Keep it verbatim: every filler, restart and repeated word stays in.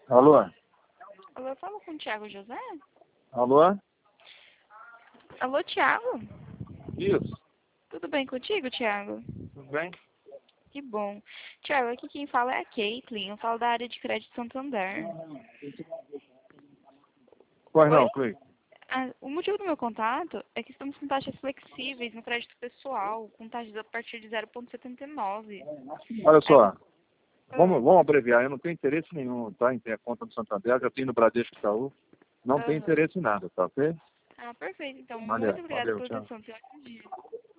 Alô? Alô, eu falo com o Thiago José? Alô? Alô, Thiago? Isso. Tudo bem contigo, Thiago? Tudo bem? Que bom. Thiago, aqui quem fala é a Caitlin. Eu falo da área de crédito Santander. Pois Oi? não, Clay. Ah, o motivo do meu contato é que estamos com taxas flexíveis no crédito pessoal, com taxas a partir de zero vírgula setenta e nove. Olha Aí, só, vamos, ah, vamos abreviar. Eu não tenho interesse nenhum, tá? Em ter a conta do Santander, já tenho no Bradesco Itaú. Não tenho aham. interesse em nada, tá ok? Ah, perfeito. Então, Valeu, muito obrigada valeu, pela tchau. atenção. Tenha um ótimo dia.